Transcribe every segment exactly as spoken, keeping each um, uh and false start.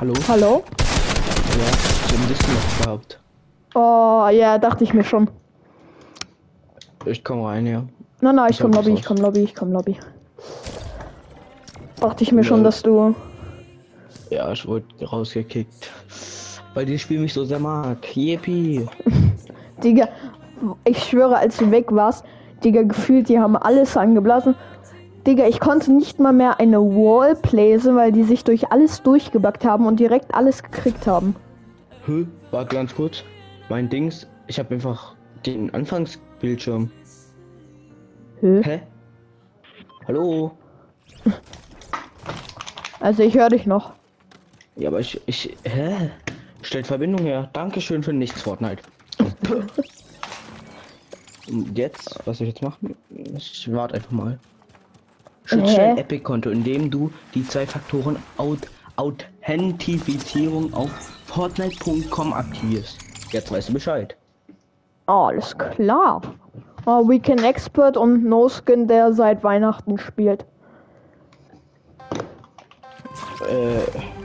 Hallo? Hallo? Ja, so ein bisschen noch überhaupt. Oh, ja, dachte ich mir schon. Ich komme rein, ja. Nein, nein, ich Ich komm hab Lobby, was. ich komm Lobby, ich komm Lobby. Dachte ich mir schon, Lol. dass du... Ja, ich wurde rausgekickt. Weil die Spiel mich so sehr mag. Yippie. Digga, ich schwöre, als du weg warst, Digga, gefühlt, die haben alles angeblasen. Digga, ich konnte nicht mal mehr eine Wall placen, weil die sich durch alles durchgebackt haben und direkt alles gekriegt haben. Hä? Warte ganz kurz. Mein Dings, ich habe einfach den Anfangsbildschirm. Hä? Hä? Hallo? Also ich höre dich noch. Ja, aber ich, ich, hä? Stellt Verbindung her. Dankeschön für nichts, Fortnite. Und jetzt, was soll ich jetzt machen? Ich warte einfach mal. Schütze dein Hä? Epic-Konto, indem du die zwei Faktoren Aut Authentifizierung auf Fortnite Punkt com aktivierst. Jetzt weißt du Bescheid. Alles klar. Oh, Weekend Expert und No Skin, der seit Weihnachten spielt. Äh,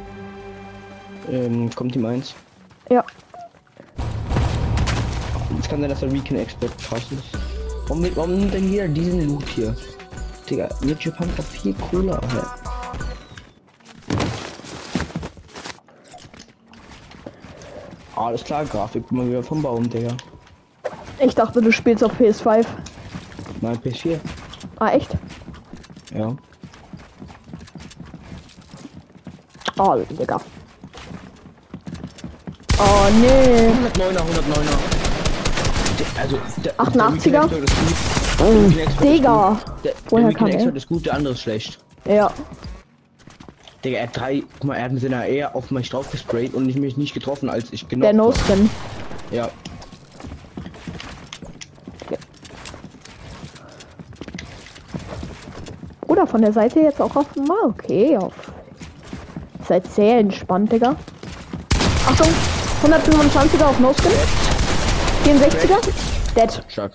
ähm, kommt ihm eins. Ja. Es kann sein, dass der Weekend Expert krass ist. Warum, warum nimmt denn jeder diesen Loot hier? Digga, YouTube hat doch viel cooler. Hä? Alles klar, Grafik mal wieder vom Baum, Digga. Ich dachte, du spielst auf P S fünf. Mein P S vier. Ah, echt? Ja. Oh, Digga. Oh, nee. hundertneuner, hundertneuner. Also, der, achtundachtziger? Der Weekend Expert ist gut. Der Weekend Expert ist Digga. gut. Der, der Woher Weekend kam Expert er? ist gut, der andere ist schlecht. Ja. Digga, er hat drei, guck mal, er hat mit seiner eher auf mich drauf gesprayt und ich mich nicht getroffen, als ich genau. Der No Skin. Ja. Oder von der Seite jetzt auch auf mal. Okay, auf. Seid sehr entspannt, Digga. Achtung, hundertfünfundzwanziger auf No Skin. vierundsechziger. Dead. Stark.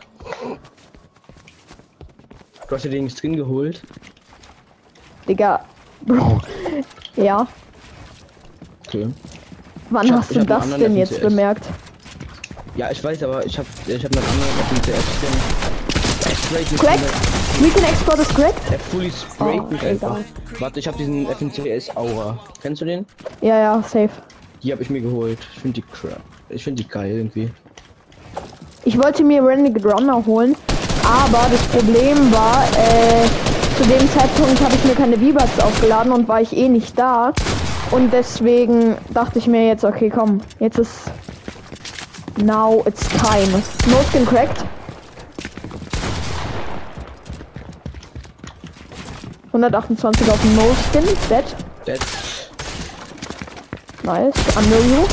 Du hast dir den Skin geholt. Digga. Bro. Ja. Okay. Wann Ich hab- hast ich du hab einen das anderen denn jetzt F N C S. bemerkt? Ja, ich weiß, aber ich hab, ich hab einen anderen F N C S-Skin. Er sprayt mich Cracked? komplett- Weekend Export ist cracked? Er fully sprayt Oh, mich egal. einfach. Warte, ich hab diesen F N C S-Aura. Kennst du den? Ja, ja, safe. Die habe ich mir geholt. Ich finde die crap. Ich finde die geil irgendwie. Ich wollte mir Renegade Runner holen, aber das Problem war, äh, zu dem Zeitpunkt habe ich mir keine V-Bucks aufgeladen und war ich eh nicht da. Und deswegen dachte ich mir jetzt, okay, komm, jetzt ist... Now it's time. No Skin cracked. hundertachtundzwanzig auf No Skin. Dead. Dead. Nice. Under you.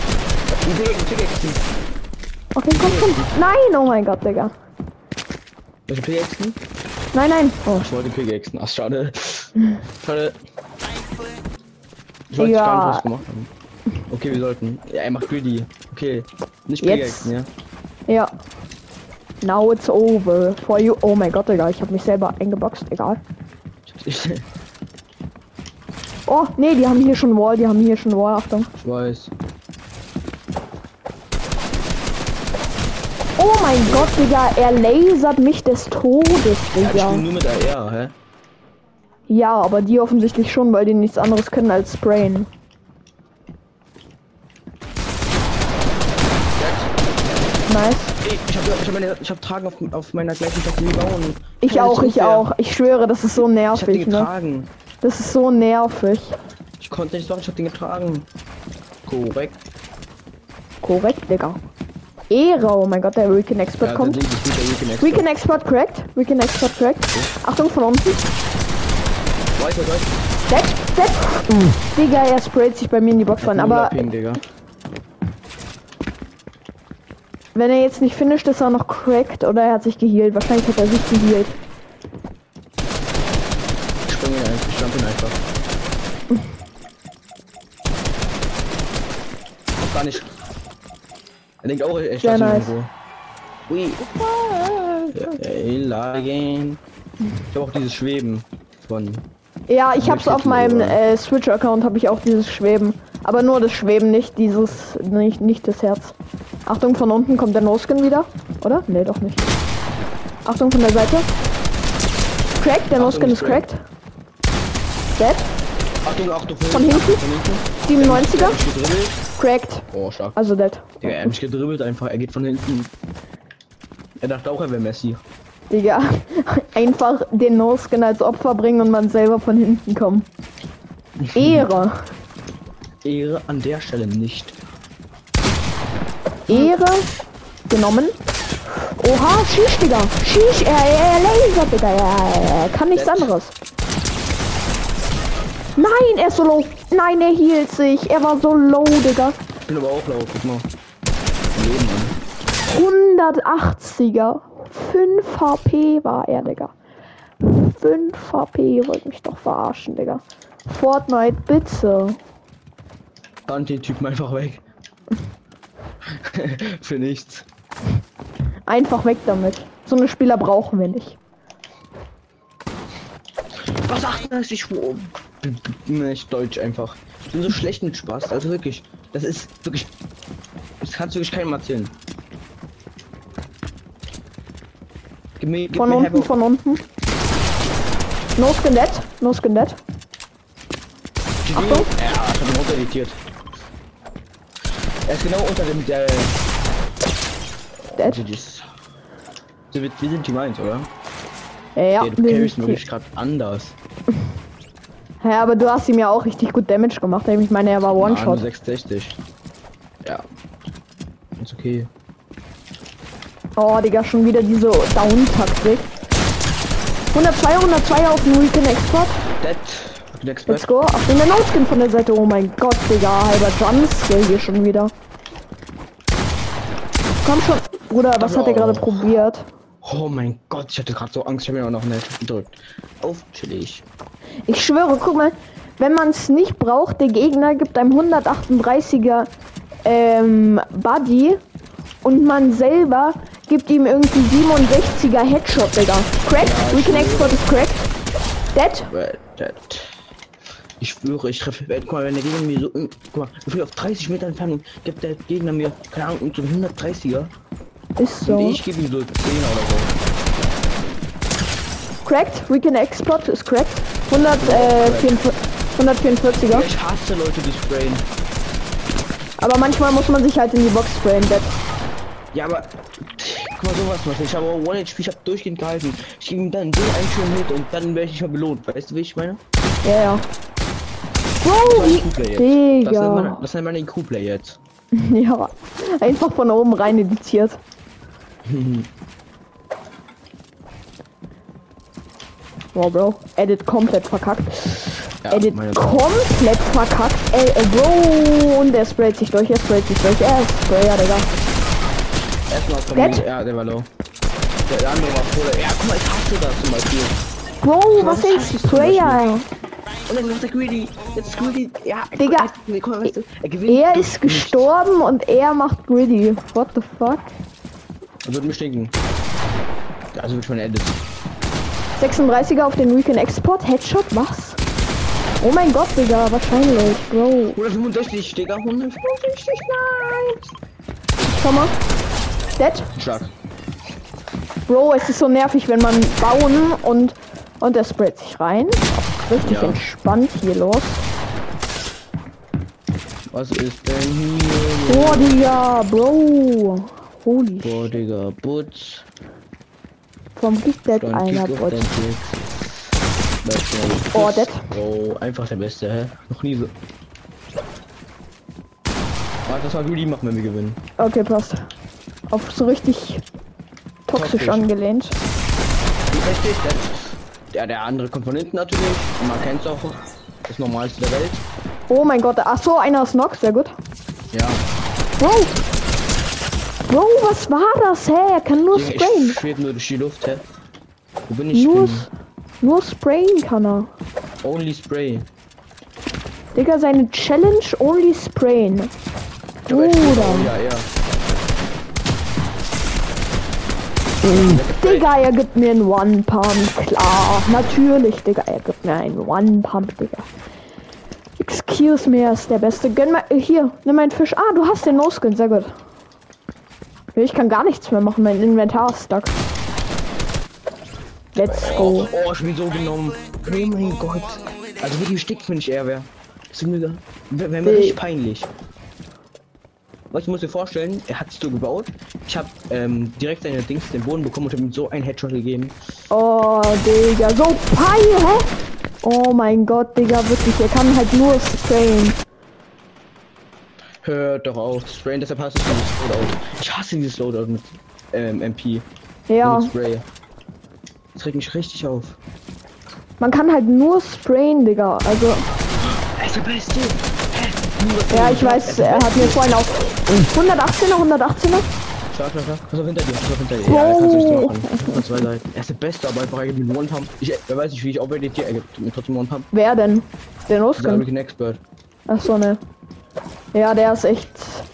Okay, komm, komm. Nein, oh mein Gott, Digga. Willst du Pickaxen? Nein, nein. Oh, Ich wollte Pickaxen. Ach, schade. Schade. Ich wollte Ja. gar nicht was gemacht haben. Okay, wir sollten. Ja, er macht greedy. Okay. Nicht Jetzt. Pickaxen, ja. ja. Now it's over for you. Oh mein Gott, Digga. Ich habe mich selber eingeboxt. Egal. Ich, Oh, nee, die haben hier schon Wall. Die haben hier schon Wall. Achtung. ich weiß. Oh mein Gott, Digga. Er lasert mich des Todes, Ja, ich Digga. spiele nur mit A R, hä? Ja, aber die offensichtlich schon, weil die nichts anderes können als sprayen. Nice. Ey, ich hab, ich hab, meine, ich hab Tragen auf, auf meiner gleichen Taste wie bauen. Ich Keine auch, ich Zufall. auch. Ich schwöre, das ist so Ich hab den nervig, ne? getragen. Das ist so nervig. Ich konnte nicht sagen, ich hab den getragen. Korrekt. Korrekt, Digga. Ehre, oh mein Gott, der Weekend Expert Ja, kommt. der Ding ist gut, der Weekend Expert. Weekend Expert cracked. Weekend Expert cracked. Achtung, von unten. Weiter, weiter. Dead, dead. Digga, er sprayt sich bei mir in die Box rein. Aber Ping, Digga. wenn er jetzt nicht finisht, ist er noch cracked oder er hat sich geheilt. Wahrscheinlich hat er sich geheilt. Ich springe ihn einfach, ich stampf ihn einfach. Auch gar nicht. Er denkt auch, er Sehr steht nice. irgendwo. Ui. Ja, ey, lagen. Ich habe auch dieses Schweben von Ja, ich hab's auf meinem äh, Switch-Account, habe ich auch dieses Schweben. Aber nur das Schweben, nicht dieses, nicht, nicht das Herz. Achtung, von unten kommt der No-Skin wieder, oder? Nee, doch nicht. Achtung, von der Seite. Cracked, der No-Skin ist cracked. Dead. Achtung, Achtung, von hinten. Von hinten. siebenundneunziger. Cracked. Oh, stark. Also dead. Ja, er hat mich gedribbelt einfach, er geht von hinten. Er dachte auch, er wäre Messi. Digga, einfach den No-Skin als Opfer bringen und man selber von hinten kommen. Ehre. Ehre an der Stelle nicht. Ehre genommen. Oha, schieß, Digga. Schieß, er, er Laser, Digga. Er, er kann nichts anderes. Nein, er ist so low. Nein, er hielt sich. Er war so low, Digga. Ich bin aber auch low, guck mal. Leben, hundertachtziger. fünf H P war er, Digga. fünf H P, wollte mich doch verarschen, Digga. Fortnite, bitte. Band den Typen einfach weg. Für nichts. Einfach weg damit. So eine Spieler brauchen wir nicht. Was sagt das? Ich nicht Deutsch einfach. Ich bin so schlecht mit Spaß. Also wirklich. Das ist wirklich. Das kannst du wirklich keinem erzählen. Gib mir, gib von mir unten, Hebo. von unten. No Skin dead. No Skin dead. Achtung. Ja, ich hab ihn runtereditiert. Er ist genau unter dem der. Dead. So, wir, wir sind Team eins, oder? Ja, ja. Okay, du carryst mir wirklich gerade anders. Ja, aber du hast ihm ja auch richtig gut Damage gemacht. Ich meine, er war One-Shot. sechsundsechzig. Ja. Ist okay. Oh, Digga, schon wieder diese Down-Taktik. hundertzwei, hundertzwei auf den Weekend Export. Dead. Let's go. Auf den No-Skin von der Seite. Oh mein Gott, Digga. Halber Jumpscare hier schon wieder. Komm schon. Bruder, was hat er gerade probiert? Oh mein Gott, ich hatte gerade so Angst. Ich habe mir auch noch nicht gedrückt. Auf chillig. Ich schwöre, guck mal. Wenn man es nicht braucht, der Gegner gibt einem hundertachtunddreißiger ähm, Buddy. Und man selber gibt ihm irgendwie siebenundsechziger Headshot, Digga. Cracked. Ja, Weekend Export ist cracked. Dead. Well, dead. Ich schwöre, ich treffe. Guck mal, wenn der Gegner mir so. Guck mal, gefühlt auf dreißig Meter Entfernung gibt der Gegner mir, keine Ahnung, so hundertdreißiger. Ist so. Und ich gebe ihm so zehn oder so. Cracked. Weekend Export ist cracked. hundertvierundvierziger. Ich hasse Leute, die sprayen. Aber manchmal muss man sich halt in die Box sprayen, Dead. Ja, aber guck mal, sowas was. Ich habe One H P, ich habe durchgehend gehalten. Ich gebe ihm dann den einen schönen Hit und dann werde ich nicht mehr belohnt. Weißt du, wie ich meine? Ja, ja. Wow, das Digga. Das nennt man, das nennt man den Q-Play jetzt. Ja, einfach von oben rein editiert. Wow, Bro. Edit komplett verkackt. Ja, Edit komplett verkackt. Ey, ey, Bro. Und der sprayt sich durch, er sprayt sich durch. Er ist Sprayer, Digga. Erstmal von mir. Ja, der war low. Der andere war voll. Ja, guck mal, ich hasse das zum Beispiel. Bro, was, was ist Sprayer? Und dann macht der Greedy. Jetzt Greedy. Ja, Digga. Er, guck mal, weißt du, er, gewinnt er ist gestorben nicht. Und er macht Greedy. What the fuck? Er wird mich stinken. Also wird schon Edit. sechsunddreißiger auf den Weekend Export. Headshot, was? Oh mein Gott, Digga, wahrscheinlich, Bro. hundertfünfundsechzig, Digga, hundertfünfundsechzig, nein. Schau mal. Dead. Stark. Bro, es ist so nervig, wenn man bauen und und der sprayt sich rein. Richtig ja. Entspannt hier los. Was ist denn hier? Boah, Digga, Bro. Holy Boah, Digga, Butz. Vom Kick Dead einer Bot. Oh, Dead. Oh, einfach der Beste, hä? Noch nie so. Warte, das war Greedy machen, wenn wir gewinnen. Okay, passt. Auf so richtig toxisch, toxisch. angelehnt. Richtig, der, der, der andere kommt von hinten natürlich. Und man kennt es auch. Das Normalste der Welt. Oh mein Gott, ach so, einer ist Knock, sehr gut. Ja. Bro! Bro, was war das, hä? Er kann nur Digga, sprayen. Ich schwebe nur durch die Luft, hä? Wo bin ich? Nur, nur sprayen kann er. Only spray. Digga, seine Challenge only sprayen. Bruder. Ja, ja. Digga, Digga, er gibt mir einen One-Pump. Klar, natürlich, Digga, er gibt mir einen One-Pump, Digga. Excuse me, er ist der Beste. Gönn mal, hier, nimm meinen Fisch. Ah, du hast den No-Skin, sehr gut. Ich kann gar nichts mehr machen, mein Inventar ist stuck. Let's go. Oh, ich bin so genommen. Oh mein Gott. Also mit dem Stick finde ich eher wer. Das wäre mir richtig peinlich. Was ich muss dir vorstellen, er hat es so gebaut. Ich habe ähm, direkt seine Dings den Boden bekommen und habe ihm so einen Headshot gegeben. Oh, Digga, so pei, hä? Oh mein Gott, Digga, wirklich, er kann halt nur sprayen. Hört doch auf, sprayen, deshalb hasse ich dieses Loadout. Ich hasse dieses Loadout mit ähm, M P. Ja. Mit Spray. Das regt mich richtig auf. Man kann halt nur sprayen, Digga, also... Er ist der Beste. Ja, ich weiß, er hat mir vorhin auf hundertachtzehner, hundertachtzehner. Schau, schau, schau. Pass auf hinter dir, pass auf hinter dir. Ja, er kann sich machen. Von zwei Seiten. Er ist der Beste, aber einfach er gibt mir One-Pump. Ich wer weiß nicht, wie ich auch bei dir, er gibt mir trotzdem One-Pump. Wer denn? Der Der No-Skin? American Expert. Ach so, ne. Ja, der ist echt...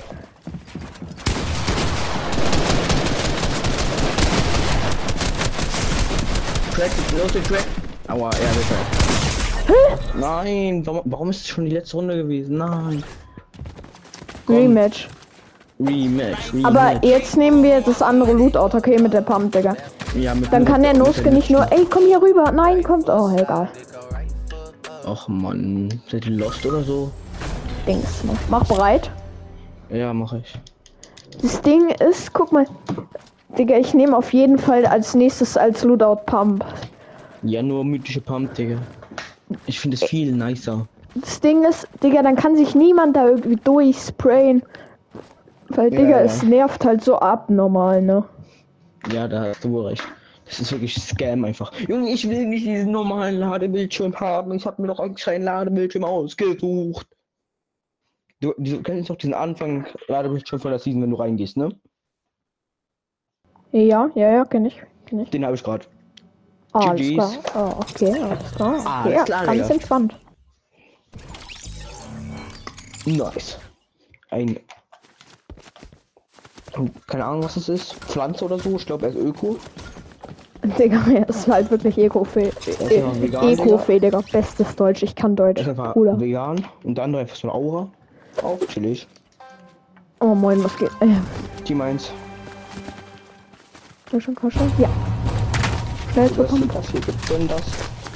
Crack, los den Crack. Aua, ja, der Crack. Hä? Nein, warum, warum ist es schon die letzte Runde gewesen? Nein. Komm. Rematch. Rematch, Rematch. Aber jetzt nehmen wir das andere Lootout, okay, mit der Pump, Digga. Ja, mit Dann kann der mit No-Skin nicht nur... Ey, komm hier rüber. Nein, kommt... Oh, egal. Ach man, seid ihr lost oder so? Dings. Ne? Mach bereit. Ja, mache ich. Das Ding ist, guck mal. Digga, ich nehme auf jeden Fall als nächstes als Lootout Pump. Ja, nur mythische Pump, Digga. Ich finde es viel nicer. Das Ding ist, Digga, dann kann sich niemand da irgendwie durchsprayen. Weil, Ja, Digga, ja. es nervt halt so abnormal, ne? Ja, da hast du wohl recht. Das ist wirklich Scam einfach. Junge, ich will nicht diesen normalen Ladebildschirm haben. Ich habe mir doch extra einen Ladebildschirm ausgesucht. Du, du kennst doch diesen Anfang Ladebildschirm von der Season, wenn du reingehst, ne? Ja, ja, ja, kenn ich. Kenn ich. Den habe ich gerade. Ah, alles G Gs. klar. Oh, okay, alles klar. Okay, Alles ja, klar, ganz Digga. entspannt. Nice. Ein. Keine Ahnung, was es ist. Pflanze oder so. Ich glaube, er ist Öko. Digga, er ist halt wirklich Eco-Fee. ist ja vegan, Eco-Fee, Digga. Bestes Deutsch. Ich kann Deutsch. Er ist einfach Bruder. vegan. Und dann einfach so eine Aura. Auch chillig. Oh, moin, was geht? Äh, Team eins. komm schon, komm schon. Ja. Schnell zu Was kommen. ist das hier? Gibt's denn das?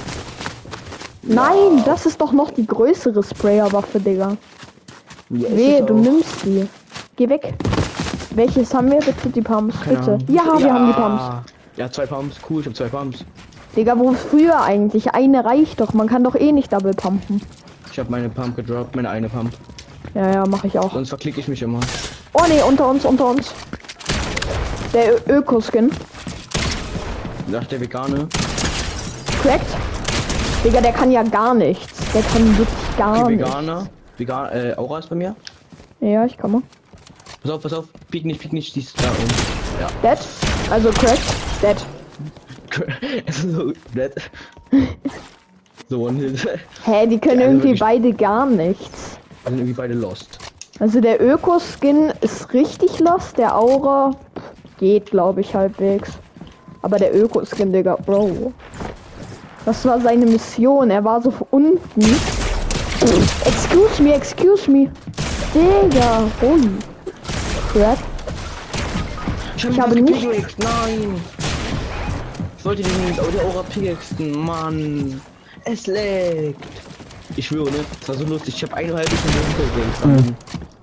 Nein, Ja. das ist doch noch die größere Sprayer-Waffe, Digga. Ja, ist Wehe, es du auch. nimmst die. Geh weg. Welches haben wir? Bitte die Pumps, Keine bitte. Ahnung. Ja, wir haben die Pumps. Ja, zwei Pumps. Cool, ich habe zwei Pumps. Digga, wo früher eigentlich? Eine reicht doch. Man kann doch eh nicht double pumpen. Ich habe meine Pump gedroppt, meine eine Pump. Ja, ja, mache ich auch. Sonst verklicke ich mich immer. Oh ne, unter uns, unter uns. Der Ö- Öko-Skin. Nach der Vegane. Cracked. Digga, der kann ja gar nichts. Der kann wirklich gar Okay, nichts. Veganer. Vegan, äh, Aura ist bei mir. Ja, ich komme. Pass auf, pass auf. Piek nicht, piek nicht. Die ist da oben. Ja. Dead. Also cracked. Dead. Es ist so dead. So ein Hit. Hä, die können Ja, also irgendwie wirklich- beide gar nichts. Wir sind irgendwie beide lost. Also der Öko-Skin ist richtig lost. Der Aura pff, geht, glaube ich, halbwegs. Aber der Öko-Skin, Digga, Bro. Das war seine Mission. Er war so unten. Excuse me, excuse me. Digga, ui. Crap. Ich, hab Ich ihn habe fast nicht- gepickaxed, Nein. Ich wollte den mit der Aura pickaxen. Mann. Es leckt. Ich schwöre, ne? Das war so lustig. Ich habe eine halbe Stunde hintergestanden.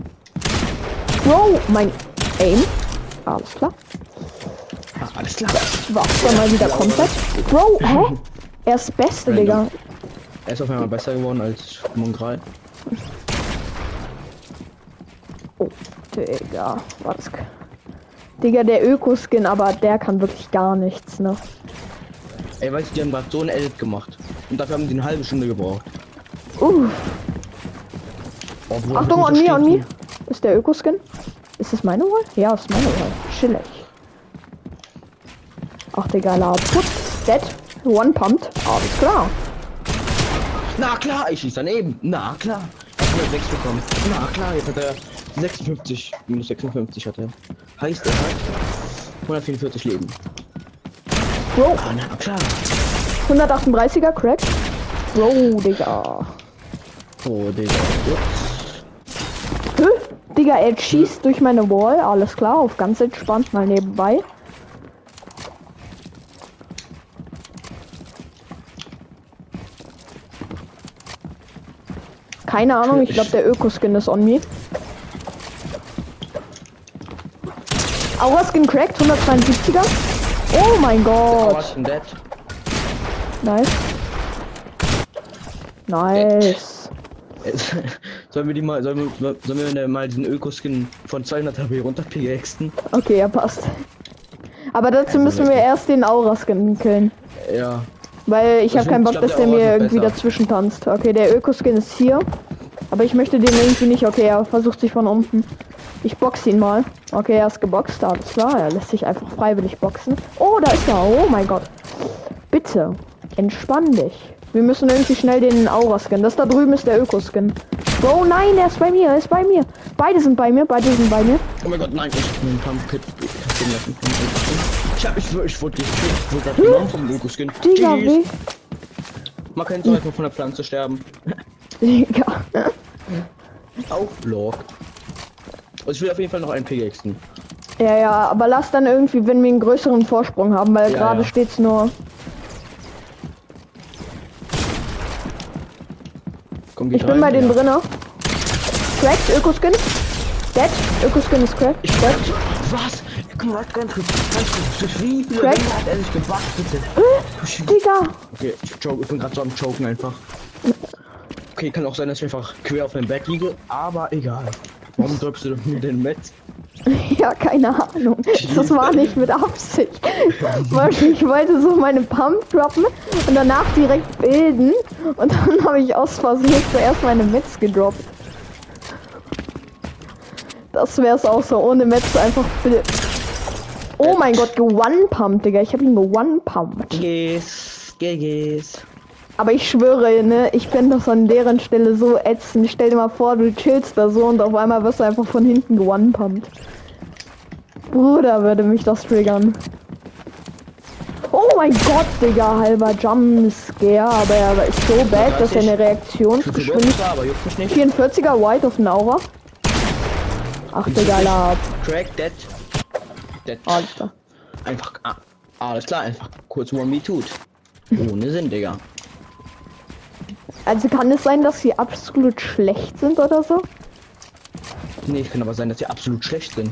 Bro, mein Aim. Alles klar. Ah, alles klar. War schon mal wieder komplett. Bro, hä? Er ist Beste, Digga. Er ist auf einmal besser geworden als Mongral. Oh, Digga. Was? Digga, der Öko-Skin, aber der kann wirklich gar nichts, ne? Ey, weißt du, die haben gerade so ein Edit gemacht. Und dafür haben die eine halbe Stunde gebraucht. Uh, Oh, Bruder, Achtung, guter an mir, an Stiefel. mir. Ist der Öko-Skin? Ist das meine Wahl? Ja, ist meine Wahl. Chillig. Ach, Digga, la. Putz. Dead. One pumped. Alles klar. Na klar, ich schieß daneben. Na klar. Ich hab sechs bekommen. Na klar, jetzt hat er sechsundfünfzig. Minus sechsundfünfzig hat er. Heißt, er hat hundertvierundvierzig Leben. Bro. Ah, na klar. hundertachtunddreißiger Crack. Bro, Digga. Oh, Digga. Hä? Digga, er schießt durch meine Wall. Alles klar, auf ganz entspannt mal nebenbei. Keine Ahnung, ich glaube der Ökoskin ist on me. Aura-Skin cracked, hundertzweiundsiebziger. Oh mein Gott. Nice. Nice. Sollen wir die mal, sollen wir, sollen wir mal diesen Ökoskin von zweihundert H P runterpixen? Okay, ja passt. Aber dazu müssen wir erst den Aura-Skin killen. Ja. Weil ich habe keinen Bock, dass der mir irgendwie dazwischen tanzt. Okay, der Ökoskin ist hier. Aber ich möchte den irgendwie nicht. Okay, er versucht sich von unten. Ich boxe ihn mal. Okay, er ist geboxt. Alles klar, er lässt sich einfach freiwillig boxen. Oh, da ist er. Oh mein Gott. Bitte, entspann dich. Wir müssen irgendwie schnell den Aura-Skin. Das da drüben ist der Ökoskin. Bro, nein, er ist bei mir. Er ist bei mir. Beide sind bei mir. Beide sind bei mir. Oh mein Gott, nein. Ich hab einen Pump-Pit kassieren lassen. Ich hab, ich, ich wurde gekillt. Ich wurde gerade genommen vom Ökoskin. Digga, wie? Man kann so einfach von der Pflanze sterben. Digga. Aufblock. Also ich will auf jeden Fall noch einen Pickaxen. Ja, ja, aber lass dann irgendwie, wenn wir einen größeren Vorsprung haben, weil Ja, gerade ja. steht's nur. Komm, Ich bin rein. bei den Ja. drinnen. Cracked, Ökoskin. Dead. Ökoskin ist cracked. Ich Dead. was? Komm, warte ganz kurz. Ganz kurz. Durch wie viele Crack. Ringe hat er sich gebackt, bitte? Äh, Digga. Okay, ich, choke, ich bin gerade so am Choken einfach. Okay, kann auch sein, dass ich einfach quer auf dem Back liege, aber egal. Warum drückst du mir den Met? Ja, keine Ahnung. Das war nicht mit Absicht. Weil ich wollte so meine Pump droppen und danach direkt bilden. Und dann habe ich aus Versehen zuerst meine Metz gedroppt. Das wäre es auch so, ohne Metz einfach... Oh mein Gott, ge-one-pumpt, Digga. Ich habe ihn ge-one-pumpt. Yes, yes. Aber ich schwöre, ne, ich fände das an deren Stelle so ätzend. Stell dir mal vor, du chillst da so und auf einmal wirst du einfach von hinten ge-one-pumpt. Bruder, würde mich das triggern. Oh mein Gott, Digga, halber Jumpscare, aber er ist so bad, dass er eine Reaktionsgeschwindigkeit... aber juckt mich nicht. vierundvierziger White auf den Aura. Ach, Digga, lab. Crack, dead. Dead. Alles klar. Einfach, ah, alles klar, einfach kurz one me tut. Ohne Sinn, Digga. Also kann es sein, dass sie absolut schlecht sind oder so? Nee, es kann aber sein, dass sie absolut schlecht sind.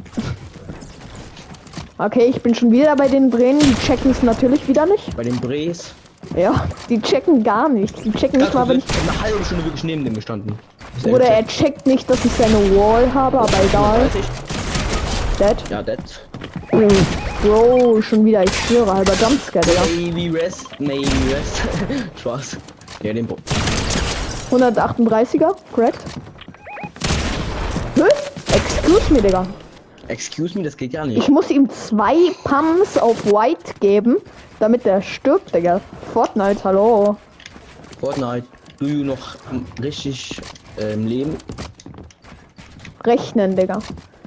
Okay, ich bin schon wieder bei den Drehen. Die checken es natürlich wieder nicht. Bei den Brees. Ja, die checken gar nicht. Die checken nicht mal, wenn ich... Ich hab eine halbe Stunde wirklich neben dem gestanden. Oder er checkt nicht, dass ich seine Wall habe, aber egal. Dead. Ja, dead. Bro, schon wieder, ich schwöre, halber Jumpscare, Digga. Maybe rest, maybe rest. Spaß. Ja, den Bo. hundertachtunddreißiger, correct. Hä? Excuse me, Digga. Excuse me, das geht ja nicht. Ich muss ihm zwei Pumps auf White geben, damit er stirbt, Digga. Fortnite, hallo. Fortnite, du you noch richtig ähm, leben? Rechnen, Digga.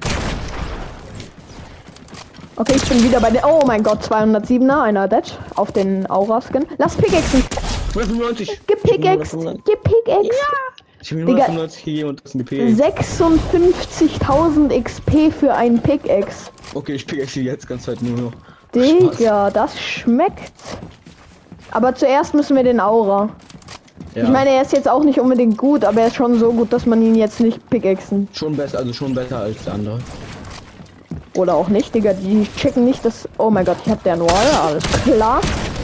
Okay, ich bin wieder bei der... Oh mein Gott, zweihundertsiebener, einer dead. Auf den Aura-Skin. Lass Pickaxen. hundertfünfundneunzig. Gepickaxt. Gepickaxt. Ich hab mir Digga. hundertfünfundneunzig gegeben und das ist ein P. sechsundfünfzigtausend X P für einen Pickaxe. Okay, ich pickaxe jetzt ganz Zeit nur noch. Digga, das schmeckt. Aber zuerst müssen wir den Aura. Ja. Ich meine, er ist jetzt auch nicht unbedingt gut, aber er ist schon so gut, dass man ihn jetzt nicht pickaxen. Schon besser, also schon besser als der andere. Oder auch nicht, Digga. Die checken nicht, dass... Oh mein Gott, ich hab den Wall. Alles klar.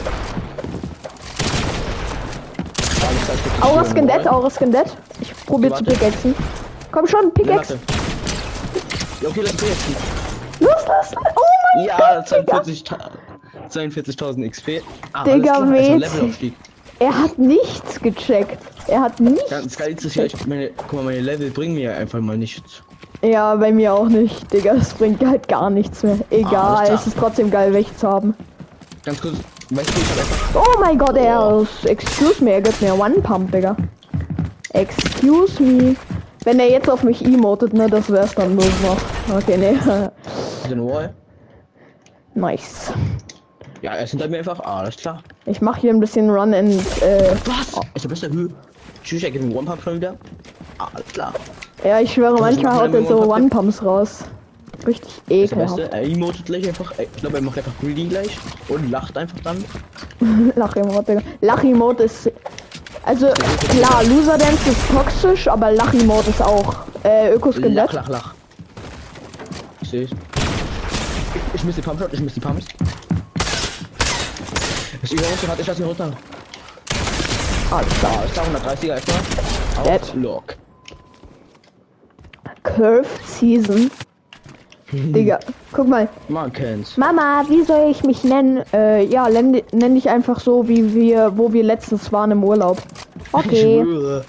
Aura Skin dead, Aura Skin dead. Ich probiere zu pickaxen. Komm schon, Pickaxe. Ja, okay, lass pickaxen. Los, los, los. Oh mein Ja, Gott, zweiundvierzigtausend X P. Ah, Digga, alles klar, also wild. Levelaufstieg. Er hat nichts gecheckt. Er hat nichts. Ganz geil ist es ja, ich meine, guck mal, meine Level bringen mir einfach mal nichts. Ja, bei mir auch nicht, Digga. Es bringt halt gar nichts mehr. Egal, Ah, es ist trotzdem geil, welche zu haben. Ganz kurz, weißt du, ich hab einfach... Oh mein Gott, er Oh. ist... Excuse me, er gibt mir One Pump, Digga. Excuse me. Wenn er jetzt auf mich emotet, ne, das wär's dann nur noch. Okay, ne. Den Wall. Nice. Ja, er ist hinter mir einfach. Ah, alles klar. Ich mache hier ein bisschen Run and äh, Was? Oh. Ist der beste Höhe. Tschüss, er gibt den One-Pump schon wieder. Ah, alles klar. ja, ich schwöre, Das manchmal macht haut er man so im One-Pump. One-Pumps raus. Richtig Ist der ekelhaft. beste. Er emotet gleich einfach. Ich glaube, er macht einfach greedy gleich. Und lacht einfach dann. Lach-Emote, Digga. Lach-Emote ist. Also, klar, Loser Dance ist toxisch, aber Lach-Emote ist auch. Äh, Lach, Ökoskelett. lach, lach. Ich seh's. Ich miss die Pumps, ich miss die Pumps. Ich über uns, ich lass ihn runter. Alles klar, alles klar, hundertdreißiger erstmal. Dead. Lock. Curved Season. Digga, guck mal. Man kennt's. Mama, wie soll ich mich nennen? Äh, ja, nenn, nenn dich einfach so, wie wir, wo wir letztens waren im Urlaub. Okay. Ich schwöre.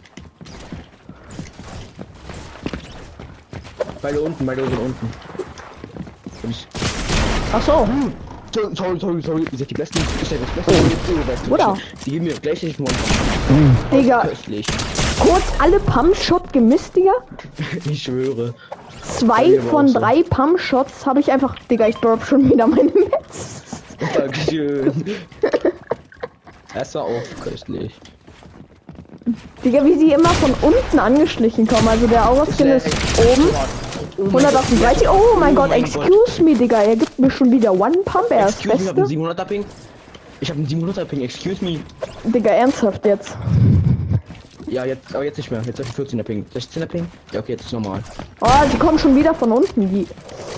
Beide unten, beide sind unten. Ich... Ach so. Hm. Sorry, sorry, sorry. Ihr seid die Besten. Ich seid das Beste. Oh. Oder? Die geben mir gleich nicht Mund. Digga, Köstlich. kurz alle Pump-Shot gemisst, Digga. Ich schwöre. Zwei mir aber von auch so. drei Pump-Shots habe ich einfach... Digga, ich drop schon wieder meine Metz. Dankeschön. Das war auch köstlich. Digga, wie sie immer von unten angeschlichen kommen. Also der Aura-Skin ist oben. hundertachtunddreißig. Oh mein Gott, excuse me, Digga. Er gibt mir schon wieder One-Pump. Er ist Excuse me, ich hab einen Beste. siebenhunderter Ping. Ich hab einen siebenhunderter Ping, excuse me. Digga, ernsthaft jetzt. Ja, jetzt, aber jetzt nicht mehr. Jetzt hab ich vierzehner Ping. sechzehner Ping? Ja, okay, jetzt ist normal. Oh, sie kommen schon wieder von unten. Die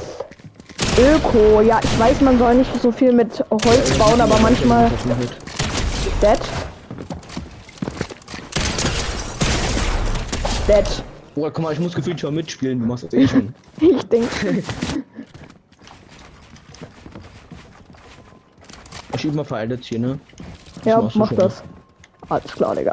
Öko. Ja, ich weiß, man soll nicht so viel mit Holz bauen, aber manchmal... Dead. Dead. Oh, guck mal, ich muss gefühlt schon mitspielen. Du machst das eh schon. Ich denke. Ich übe mal veraltet hier, ne? Das Ja, machst du mach schon. das. Alles klar, Digga.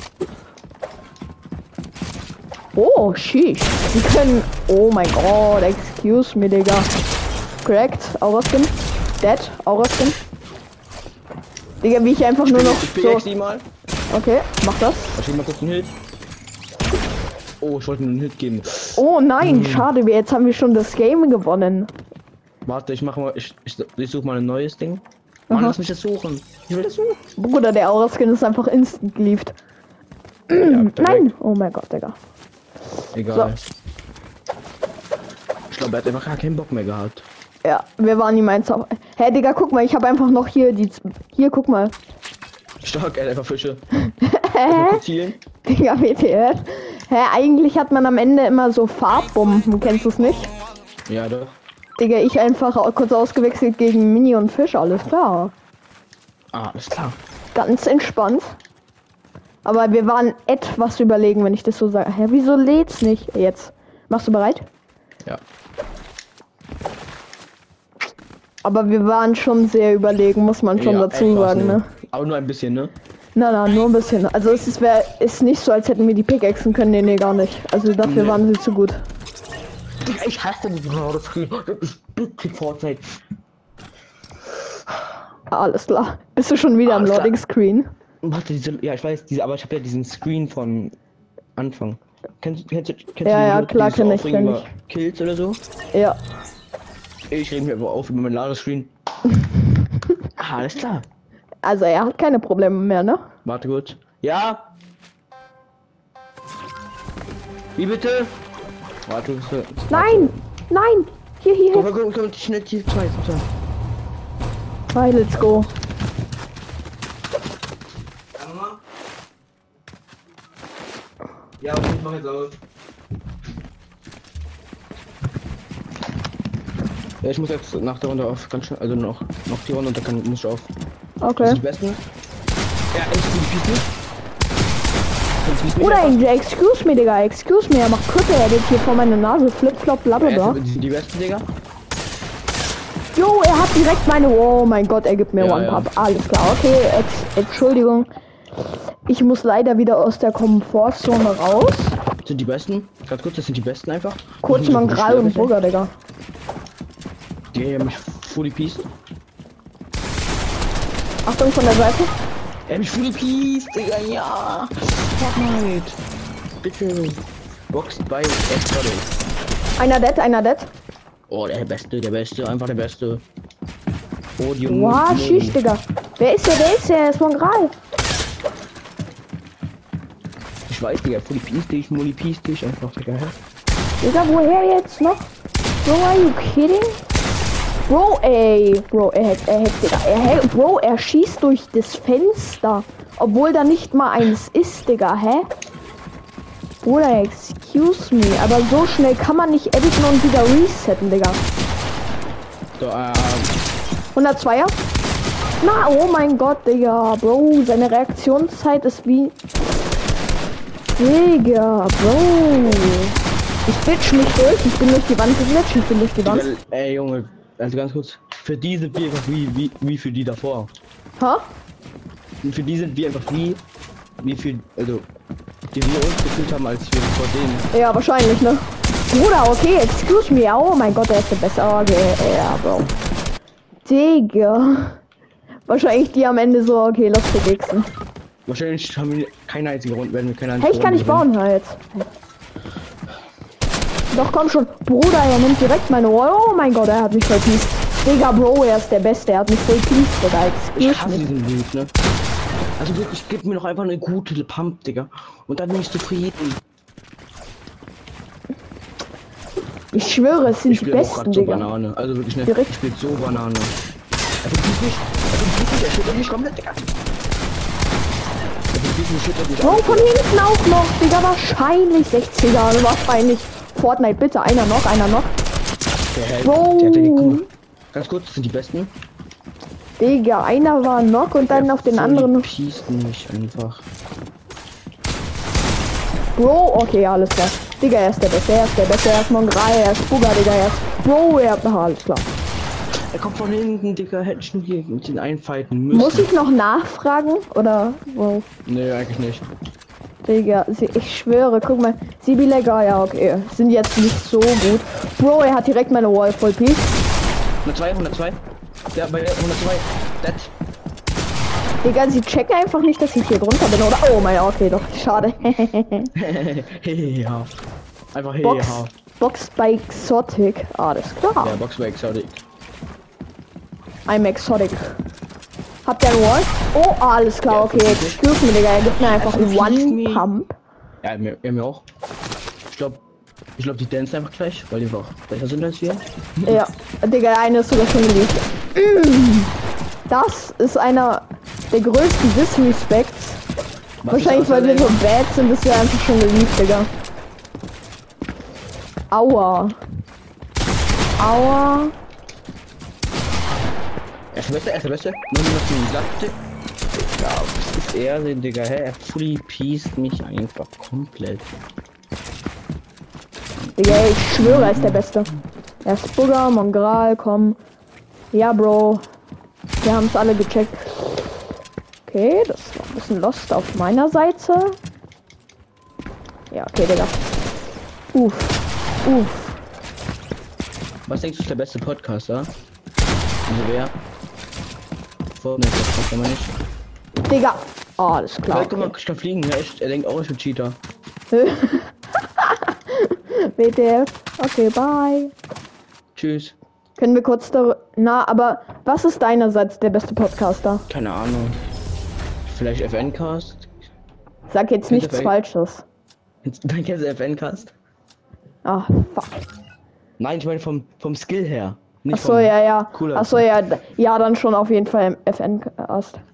Oh, sheesh. Die können... Oh mein Gott, excuse me, Digga. Cracked, Aura-Skin. Dead, Aura-Skin. Digga, wie ich einfach nur noch Ich so... pickaxe die mal. Okay, mach das. Ich will mal kurz einen Hit. Oh, ich wollte nur einen Hit geben. Oh nein, Hm. schade, wir- jetzt haben wir schon das Game gewonnen. Warte, ich mache mal... Ich, ich, ich suche mal ein neues Ding. Mann, Aha. lass mich das suchen. Ich will das suchen. Bruder, der Aura-Skin ist einfach instant geliebt. Ja, perfekt. Nein! Oh mein Gott, Digga. Egal. Ich glaube, er hat einfach gar keinen Bock mehr gehabt. Ja, wir waren ihm eins auf... Hä, hey, Digga, guck mal, ich habe einfach noch hier die... Z- Hier, guck mal. Stark, er hat einfach Fische. Hä? Zielen. Digga, W T F. Hä, eigentlich hat man am Ende immer so Farbbomben, kennst du es nicht? Ja, doch. Digga, ich einfach au- kurz ausgewechselt gegen Mini und Fisch, alles klar. Ah, ist klar. Ganz entspannt. Aber wir waren etwas überlegen, wenn ich das so sage. Hä, wieso lädt's nicht? Jetzt. Machst du bereit? Ja. Aber wir waren schon sehr überlegen, muss man schon Ja, dazu etwas, sagen, ne? Aber nur ein bisschen, ne? Na, na, nur ein bisschen. Also es ist, wär, ist nicht so, als hätten wir die Pickaxen können, nee, nee, gar nicht. Also dafür Nee. waren sie zu gut. Ich hasse diesen Modus-Screen. Ich bitte Fortnite. Alles klar. Bist du schon wieder am Alles klar. Loading Screen? Warte, diese, ja, ich weiß, diese, aber ich habe ja diesen Screen von Anfang. Kennst, kennst, du- kennst Ja, du ja, Leute, klar, die so kenn ich, aufregen kenn über Kills oder so? Ja. Ich rede mir aber auf über mein Ladescreen. Ah, alles klar. Also er hat keine Probleme mehr, ne? Warte gut. Ja. Wie bitte? Warte, bis wir- Nein! Nein! Hier, hier, Komm, hier. komm, komm, schnell die zwei, zwei. Bye, let's go. Ja, ich mach jetzt aus. Ja, ich muss jetzt nach der Runde auf, ganz schnell, also noch, noch die Runde und dann kann, muss ich auf. Das Okay. sind die besten. Ja, echt die Pieces. Oder excuse me, Digga, excuse me, er macht Cripple Edit hier vor meiner Nase, flip-flop, bla bla bla. Die sind die besten, Digga. Jo, er hat direkt meine... Oh mein Gott, er gibt mir Ja, One-Pump. Alles klar, okay, ex Entschuldigung. Ich muss leider wieder aus der Komfortzone raus. Sind die besten? Ganz kurz, das sind die besten einfach. Kurz Die mal sind so Gral und schwer, Burger, Digga. Die haben mich fully pieced. Achtung von der Seite. Er hat mich fully pieced, Digga, ja. Fortnite. Bitte. Boxed by Extra. Einer dead, einer dead. Oh, der Beste, der Beste, einfach der Beste. Odium. Wow, schieß, Digga. Wer ist der? Wer ist der? Er ist Mongral. Ich weiß, Digga, Fully Peace dich, Molly Peace dich, einfach, Digga. Digga, woher jetzt noch? Bro, are you kidding? Bro, ey. Bro, er hat, er hat, Digga. Er hat, Bro, er schießt durch das Fenster. Obwohl da nicht mal eins ist, Digga, hä? Bruder, excuse me. Aber so schnell kann man nicht editen und wieder resetten, Digga. So, ähm. hundertzweier? Na, oh mein Gott, Digga. Bro, seine Reaktionszeit ist wie... Digga, Bro. Ich glitsch nicht durch. Ich bin durch die Wand geglitscht. Ich bin durch die Wand. Ey, Junge. Also ganz kurz. Für die sind wir einfach wie, wie, wie für die davor. Ha? Und für die sind wir einfach wie... Wie viel... Also... Die wir uns gefühlt haben, als wir vor denen. Ja, wahrscheinlich, ne? Bruder, okay, excuse me. Oh mein Gott, der ist der Beste. Okay, ja, Bro. Digga. Wahrscheinlich die am Ende so, okay, lass vergixen. Wahrscheinlich haben wir keine einzige Runde, werden wir keine einzige Hey, ich kann nicht bauen halt. Doch, komm schon. Bruder, er nimmt direkt meine Wall. Oh mein Gott, er hat mich voll pieced. Digga, Bro, er ist der Beste. Er hat mich voll pieced, Digga. Ich hasse diesen Bild, ne? Also wirklich, gib mir noch einfach eine gute Pump, Digga. Und dann bin ich zufrieden. Ich schwöre, es sind ich die besten, besten, so Digga. Banane. Also wirklich, ne? Direkt. Ich spiel so Banane. Er vergisst nicht. Er vergisst nicht. Er schüttelt mich komplett, Digga. Er vergisst mich, schüttelt mich. Oh, von hinten auch noch, Digga. Wahrscheinlich sechziger. Wahrscheinlich. Fortnite, bitte. Einer noch, einer noch. Der, Bro. der, der, der, der, ganz kurz, das sind die besten. Digga, einer war Knock und dann der auf den anderen. Schießt mich einfach. Bro, okay, alles klar. Digga, er ist der Beste, er ist der Beste, er ist Mongral, er ist Bugger, Digga, er ist... Bro, er hat... Aha, alles klar. Er kommt von hinten, Digga, hätte ich nur hier mit den einfighten müssen. Muss ich noch nachfragen? Oder... Wow. Nee, eigentlich nicht. Digga, sie, ich schwöre, guck mal. Sibi Legger, ja, okay. Sind jetzt nicht so gut. Bro, er hat direkt meine Wall voll Piece. hundertzwei, hundertzwei. Ja, bei hundertzwei. Dead. Digga, sie checken einfach nicht, dass ich hier drunter bin, oder? Oh mein, okay, doch, schade. ja. Einfach hey, Box, ja. Box bei Exotic. Alles klar. Ja, Box bei Exotic. I'm Exotic. Habt ihr einen Wall? Oh, alles klar, okay. Excuse me, Digga, er gibt mir einfach One Pump. Ja, mir, mir auch. Ich glaube, ich glaube, die dancen einfach gleich, weil die einfach besser sind als wir. Ja, Digga, der eine ist sogar schon geliebt. Das ist einer der größten Disrespects. Wahrscheinlich, weil wir so bad sind, ist er einfach schon geliebt, Digga. Aua. Aua. Er ist der Beste, er ist der Beste. Nur was du sagte. Ja, was ist er denn, Digga? Hä? Er fully pieced mich einfach komplett. Digga, ich schwöre, er ist der Beste. Er ist Bugger, Mongral, komm. Ja, Bro. Wir haben es alle gecheckt. Okay, das war ein bisschen lost auf meiner Seite. Ja, okay, Digga. Uff. Uff. Was denkst du, ist der beste Podcaster? Also wer? Fortnite, das kann man nicht. Digga. Oh, alles klar. Guck mal, ich kann fliegen, ja, echt. Er denkt auch, ich bin Cheater. W T F. Okay, bye. Tschüss. Können wir kurz da... Na, aber was ist deinerseits der beste Podcaster? Keine Ahnung. Vielleicht F N-Cast? Sag jetzt Kennst nichts du Falsches. Dann kennst du F N-Cast? Ah, fuck. Nein, ich meine vom, vom Skill her. Nicht Achso, vom ja, ja. Cooler. Achso, ja. Ja, dann schon auf jeden Fall im F N-Cast.